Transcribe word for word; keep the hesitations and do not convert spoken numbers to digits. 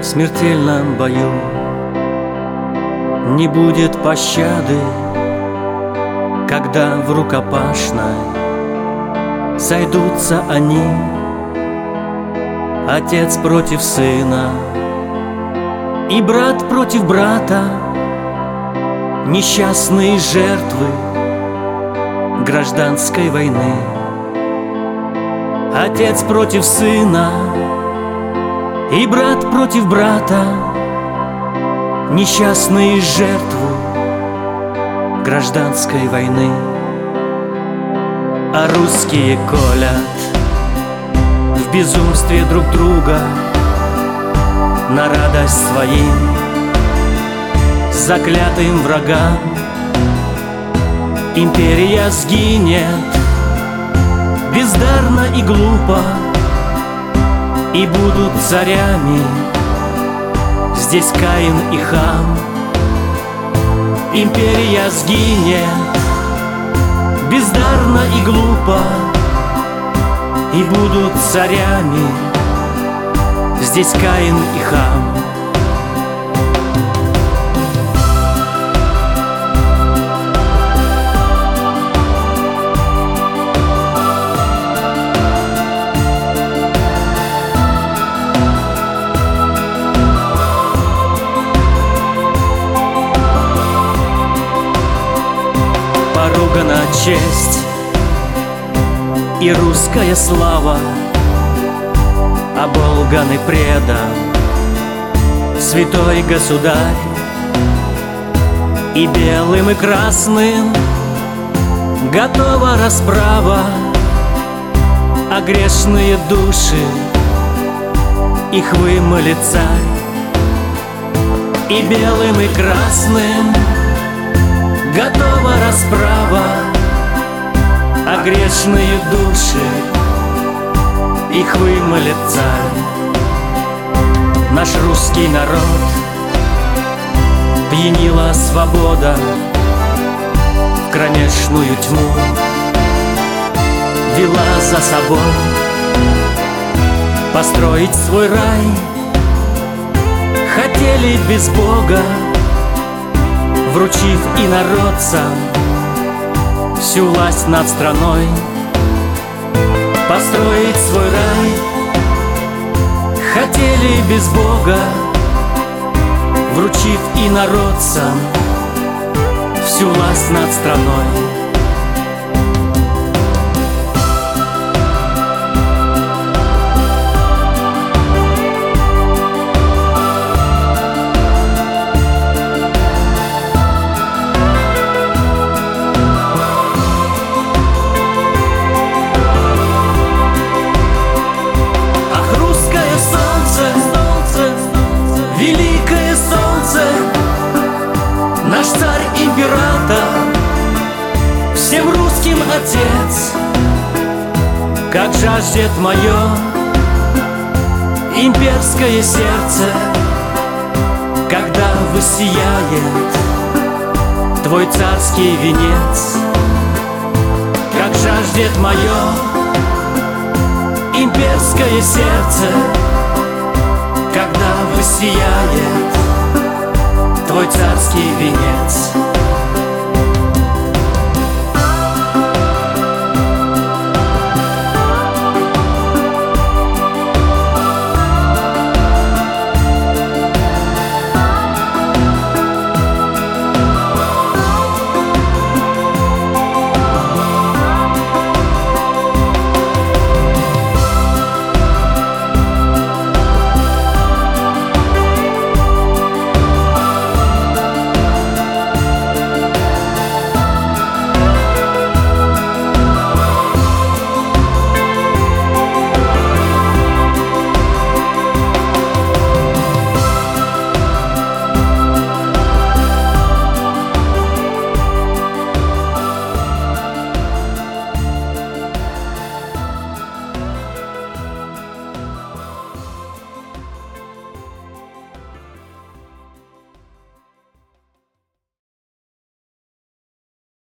В смертельном бою не будет пощады, когда в рукопашной сойдутся они, отец против сына и брат против брата, несчастные жертвы гражданской войны. Отец против сына и брат против брата, несчастные жертвы гражданской войны. А русские колят в безумстве друг друга на радость своим заклятым врагам. Империя сгинет бездарно и глупо, и будут царями здесь Каин и Хам. Империя сгинет бездарно и глупо, и будут царями здесь Каин и Хам. Поругана честь и русская слава, оболган и предан святой государь. И белым и красным готова расправа, а грешные души их вымолит царь. И белым и красным готова расправа, а грешные души их вымолит царь. Наш русский народ пьянила свобода в кромешную тьму, вела за собой построить свой рай. Хотели без Бога, вручив инородцам всю власть над страной, построить свой рай. Хотели без Бога, вручив инородцам всю власть над страной. Великое солнце, наш царь-император, всем русским отец, как жаждет мое имперское сердце, когда воссияет твой царский венец. Как жаждет мое имперское сердце, когда воссияет твой царский венец.